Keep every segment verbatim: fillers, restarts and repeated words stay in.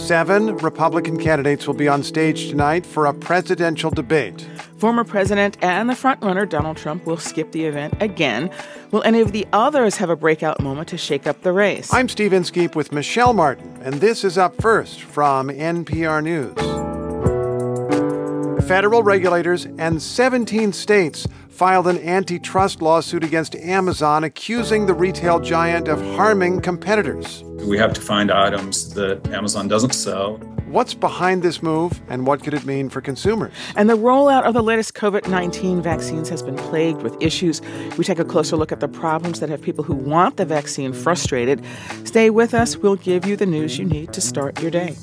Seven Republican candidates will be on stage tonight for a presidential debate. Former president and the frontrunner Donald Trump will skip the event again. Will any of the others have a breakout moment to shake up the race? I'm Steve Inskeep with Michelle Martin, and this is Up First from N P R News. Federal regulators and seventeen states filed an antitrust lawsuit against Amazon, accusing the retail giant of harming competitors. We have to find items that Amazon doesn't sell. What's behind this move, and what could it mean for consumers? And the rollout of the latest covid nineteen vaccines has been plagued with issues. We take a closer look at the problems that have people who want the vaccine frustrated. Stay with us. We'll give you the news you need to start your day.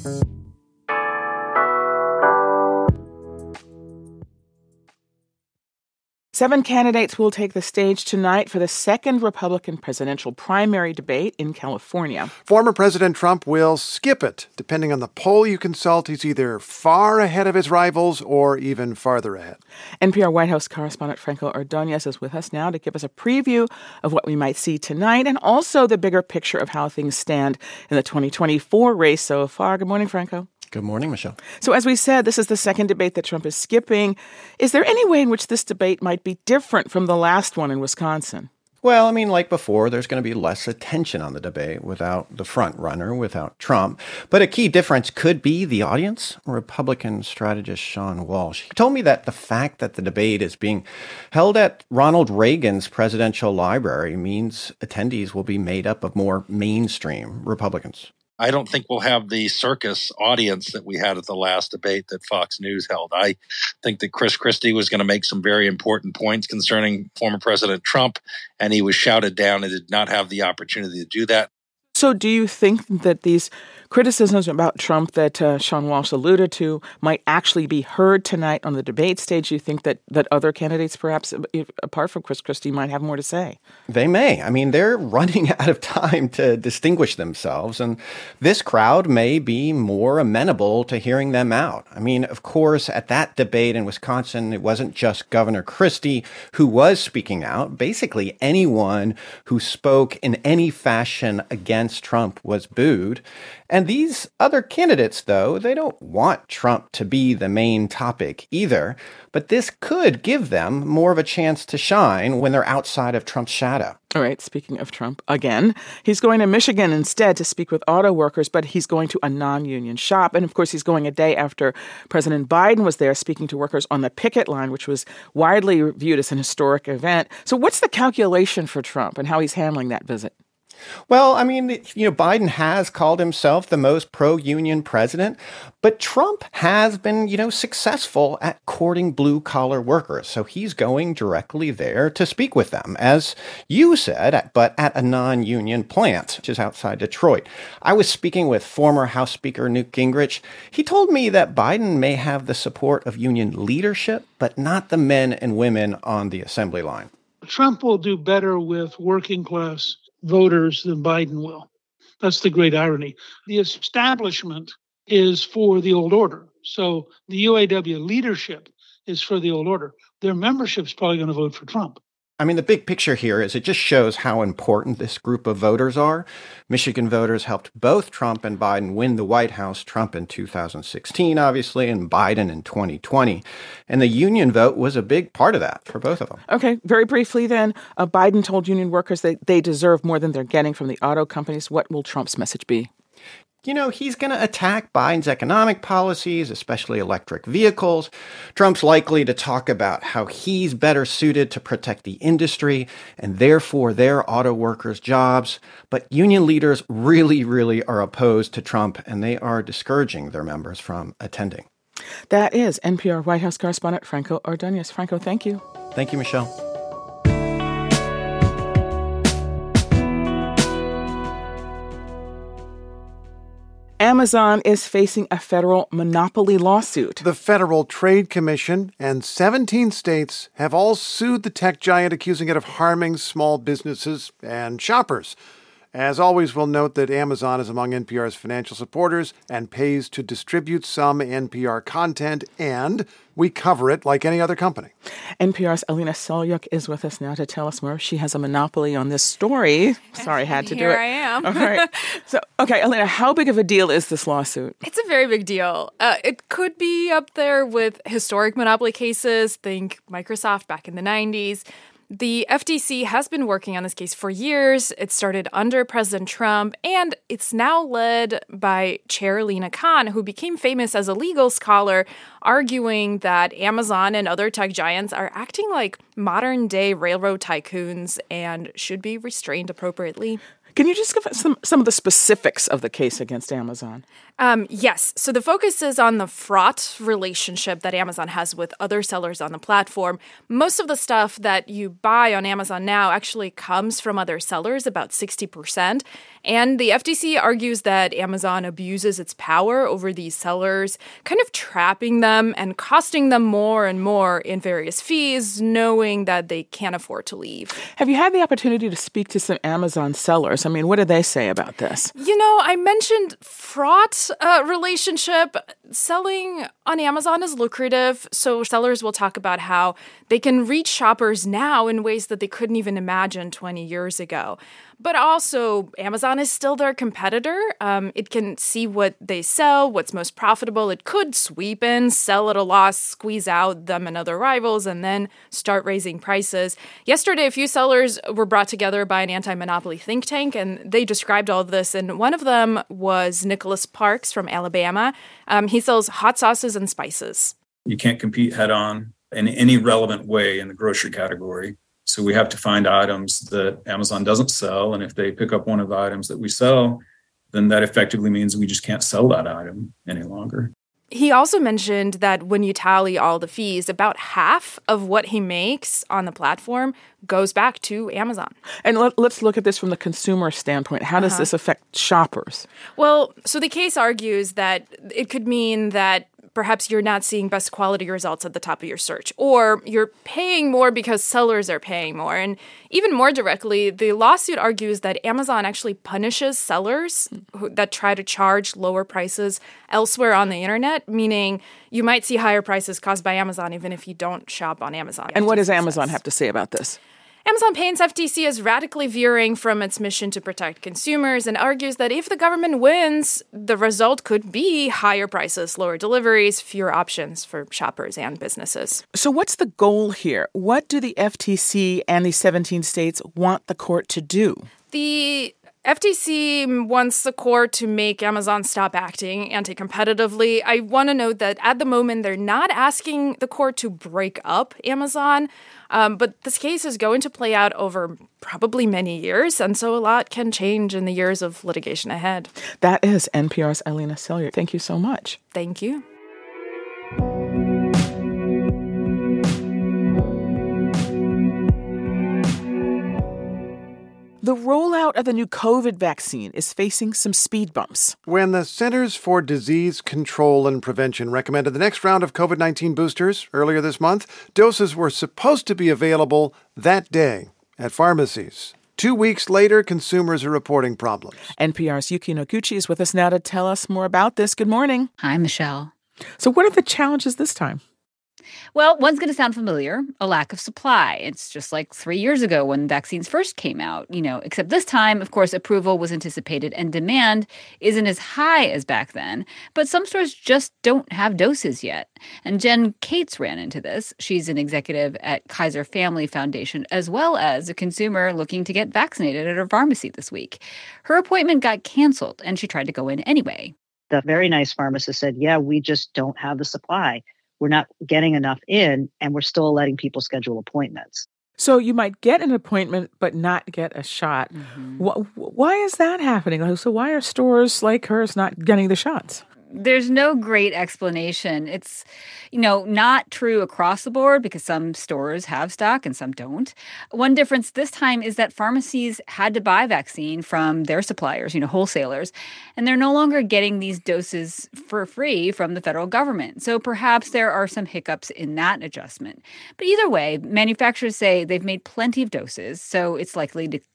Seven candidates will take the stage tonight for the second Republican presidential primary debate in California. Former President Trump will skip it. Depending on the poll you consult, he's either far ahead of his rivals or even farther ahead. N P R White House correspondent Franco Ordonez is with us now to give us a preview of what we might see tonight and also the bigger picture of how things stand in the twenty twenty-four race so far. Good morning, Franco. Good morning, Michelle. So as we said, this is the second debate that Trump is skipping. Is there any way in which this debate might be different from the last one in Wisconsin? Well, I mean, like before, there's going to be less attention on the debate without the front runner, without Trump. But a key difference could be the audience. Republican strategist Sean Walsh, he told me that the fact that the debate is being held at Ronald Reagan's presidential library means attendees will be made up of more mainstream Republicans. I don't think we'll have the circus audience that we had at the last debate that Fox News held. I think that Chris Christie was going to make some very important points concerning former President Trump, and he was shouted down and did not have the opportunity to do that. So do you think that these criticisms about Trump that uh, Sean Walsh alluded to might actually be heard tonight on the debate stage? Do you think that, that other candidates, perhaps if, apart from Chris Christie, might have more to say? They may. I mean, they're running out of time to distinguish themselves, and this crowd may be more amenable to hearing them out. I mean, of course, at that debate in Wisconsin, it wasn't just Governor Christie who was speaking out. Basically, anyone who spoke in any fashion against Trump was booed. And these other candidates, though, they don't want Trump to be the main topic either. But this could give them more of a chance to shine when they're outside of Trump's shadow. All right, speaking of Trump, again, he's going to Michigan instead to speak with auto workers, but he's going to a non-union shop. And of course, he's going a day after President Biden was there speaking to workers on the picket line, which was widely viewed as an historic event. So what's the calculation for Trump and how he's handling that visit? Well, I mean, you know, Biden has called himself the most pro-union president, but Trump has been, you know, successful at courting blue-collar workers. So he's going directly there to speak with them, as you said, but at a non-union plant, which is outside Detroit. I was speaking with former House Speaker Newt Gingrich. He told me that Biden may have the support of union leadership, but not the men and women on the assembly line. Trump will do better with working-class voters than Biden will. That's the great irony. The establishment is for the old order. So the U A W leadership is for the old order. Their membership's probably going to vote for Trump. I mean, the big picture here is it just shows how important this group of voters are. Michigan voters helped both Trump and Biden win the White House, Trump in two thousand sixteen, obviously, and Biden in twenty twenty. And the union vote was a big part of that for both of them. Okay, very briefly then, uh, Biden told union workers that they deserve more than they're getting from the auto companies. What will Trump's message be? You know, he's going to attack Biden's economic policies, especially electric vehicles. Trump's likely to talk about how he's better suited to protect the industry and therefore their auto workers' jobs. But union leaders really, really are opposed to Trump, and they are discouraging their members from attending. That is N P R White House correspondent Franco Ordonez. Franco, thank you. Thank you, Michelle. Amazon is facing a federal monopoly lawsuit. The Federal Trade Commission and seventeen states have all sued the tech giant, accusing it of harming small businesses and shoppers. As always, we'll note that Amazon is among N P R's financial supporters and pays to distribute some N P R content, and we cover it like any other company. N P R's Alina Selyukh is with us now to tell us more. She has a monopoly on this story. Sorry, I had to Here do it. I am. All right. So, okay, Alina, how big of a deal is this lawsuit? It's a very big deal. Uh, it could be up there with historic monopoly cases. Think Microsoft back in the nineties. The F T C has been working on this case for years. It started under President Trump, and it's now led by Chair Lina Khan, who became famous as a legal scholar, arguing that Amazon and other tech giants are acting like modern-day railroad tycoons and should be restrained appropriately. Can you just give us some, some of the specifics of the case against Amazon? Um, yes. So the focus is on the fraught relationship that Amazon has with other sellers on the platform. Most of the stuff that you buy on Amazon now actually comes from other sellers, about sixty percent. And the F T C argues that Amazon abuses its power over these sellers, kind of trapping them and costing them more and more in various fees, knowing that they can't afford to leave. Have you had the opportunity to speak to some Amazon sellers? I mean, what do they say about this? You know, I mentioned fraught uh, relationship. Selling on Amazon is lucrative, so sellers will talk about how they can reach shoppers now in ways that they couldn't even imagine twenty years ago. But also, Amazon is still their competitor. Um, it can see what they sell, what's most profitable. It could sweep in, sell at a loss, squeeze out them and other rivals, and then start raising prices. Yesterday, a few sellers were brought together by an anti-monopoly think tank, and they described all of this. And one of them was Nicholas Parks from Alabama. Um, he sells hot sauces and spices. You can't compete head-on in any relevant way in the grocery category. So we have to find items that Amazon doesn't sell. And if they pick up one of the items that we sell, then that effectively means we just can't sell that item any longer. He also mentioned that when you tally all the fees, about half of what he makes on the platform goes back to Amazon. And let, let's look at this from the consumer standpoint. How does Uh-huh. this affect shoppers? Well, so the case argues that it could mean that perhaps you're not seeing best quality results at the top of your search, or you're paying more because sellers are paying more. And even more directly, the lawsuit argues that Amazon actually punishes sellers who, that try to charge lower prices elsewhere on the internet, meaning you might see higher prices caused by Amazon even if you don't shop on Amazon. And what does F T C Amazon says. have to say about this? Amazon paints F T C as radically veering from its mission to protect consumers and argues that if the government wins, the result could be higher prices, lower deliveries, fewer options for shoppers and businesses. So what's the goal here? What do the F T C and the seventeen states want the court to do? The F T C wants the court to make Amazon stop acting anti-competitively. I want to note that at the moment, they're not asking the court to break up Amazon, um, but this case is going to play out over probably many years, and so a lot can change in the years of litigation ahead. That is N P R's Alina Selyukh. Thank you so much. Thank you. The rollout of the new COVID vaccine is facing some speed bumps. When the Centers for Disease Control and Prevention recommended the next round of COVID nineteen boosters earlier this month, doses were supposed to be available that day at pharmacies. Two weeks later, consumers are reporting problems. N P R's Yuki Noguchi is with us now to tell us more about this. Good morning. Hi, Michelle. So what are the challenges this time? Well, one's going to sound familiar, a lack of supply. It's just like three years ago when vaccines first came out, you know, except this time, of course, approval was anticipated and demand isn't as high as back then. But some stores just don't have doses yet. And Jen Cates ran into this. She's an executive at Kaiser Family Foundation, as well as a consumer looking to get vaccinated at her pharmacy this week. Her appointment got canceled, and she tried to go in anyway. The very nice pharmacist said, yeah, we just don't have the supply. We're not getting enough in, and we're still letting people schedule appointments. So you might get an appointment but not get a shot. Mm-hmm. Wh- why is that happening? So why are stores like hers not getting the shots? There's no great explanation. It's, you know, not true across the board because some stores have stock and some don't. One difference this time is that pharmacies had to buy vaccine from their suppliers, you know, wholesalers, and they're no longer getting these doses for free from the federal government. So perhaps there are some hiccups in that adjustment. But either way, manufacturers say they've made plenty of doses, so it's likely to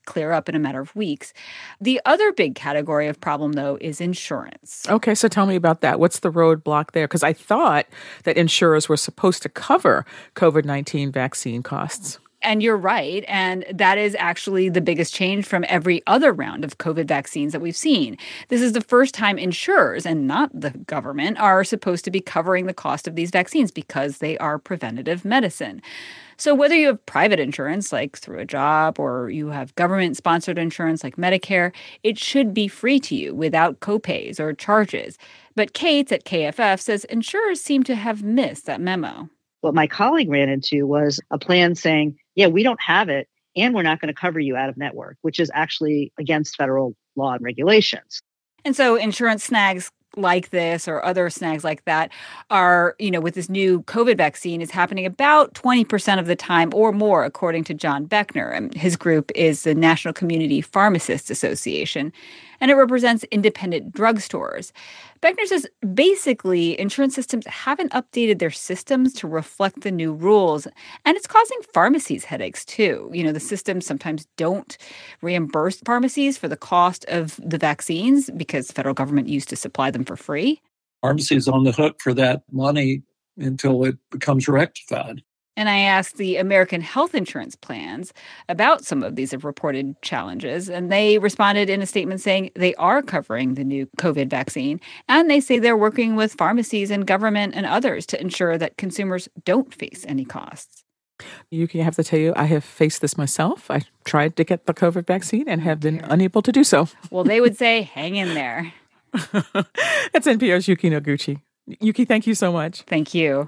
clear up in a matter of weeks. The other big category of problem, though, is insurance. Okay, so tell me about that. What's the roadblock there? Because I thought that insurers were supposed to cover COVID nineteen vaccine costs. And you're right. And that is actually the biggest change from every other round of COVID vaccines that we've seen. This is the first time insurers, and not the government, are supposed to be covering the cost of these vaccines because they are preventative medicine. So whether you have private insurance, like through a job, or you have government-sponsored insurance like Medicare, it should be free to you without copays or charges. But Kate at K F F says insurers seem to have missed that memo. What my colleague ran into was a plan saying, yeah, we don't have it, and we're not going to cover you out of network, which is actually against federal law and regulations. And so insurance snags like this or other snags like that are, you know, with this new COVID vaccine is happening about twenty percent of the time or more, according to John Beckner. And his group is the National Community Pharmacists Association, and it represents independent drugstores. Beckner says basically insurance systems haven't updated their systems to reflect the new rules, and it's causing pharmacies headaches too. You know, the systems sometimes don't reimburse pharmacies for the cost of the vaccines because the federal government used to supply them for free. Pharmacies on the hook for that money until it becomes rectified. And I asked the American Health Insurance Plans about some of these reported challenges, and they responded in a statement saying they are covering the new COVID vaccine, and they say they're working with pharmacies and government and others to ensure that consumers don't face any costs. Yuki, I have to tell you, I have faced this myself. I tried to get the COVID vaccine and have been unable to do so. Well, they would say, hang in there. That's N P R's Yuki Noguchi. Yuki, thank you so much. Thank you.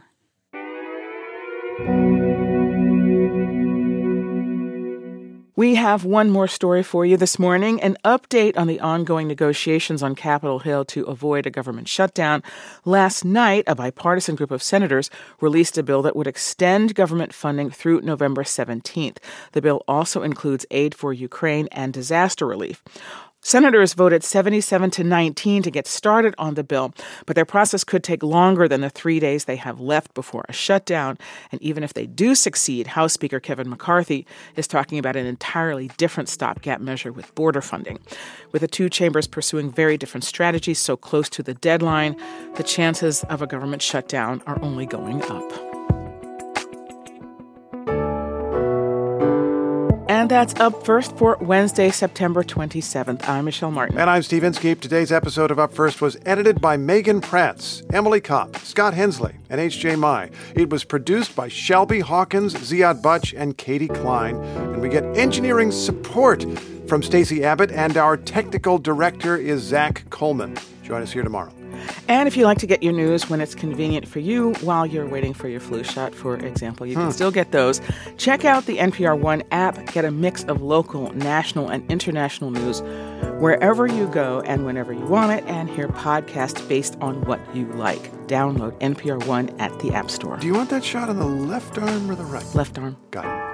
We have one more story for you this morning, an update on the ongoing negotiations on Capitol Hill to avoid a government shutdown. Last night, a bipartisan group of senators released a bill that would extend government funding through November seventeenth. The bill also includes aid for Ukraine and disaster relief. Senators voted seventy-seven to nineteen to get started on the bill, but their process could take longer than the three days they have left before a shutdown. And even if they do succeed, House Speaker Kevin McCarthy is talking about an entirely different stopgap measure with border funding. With the two chambers pursuing very different strategies so close to the deadline, the chances of a government shutdown are only going up. And that's Up First for Wednesday, September twenty-seventh. I'm Michelle Martin. And I'm Steve Inskeep. Today's episode of Up First was edited by Megan Pratz, Emily Kopp, Scott Hensley, and H J Mai. It was produced by Shelby Hawkins, Ziad Butch, and Katie Klein. And we get engineering support from Stacey Abbott, and our technical director is Zach Coleman. Join us here tomorrow. And if you like to get your news when it's convenient for you while you're waiting for your flu shot, for example, you can hmm. still get those. Check out the N P R One app. Get a mix of local, national, and international news wherever you go and whenever you want it, and hear podcasts based on what you like. Download N P R One at the App Store. Do you want that shot on the left arm or the right? Left arm. Got it.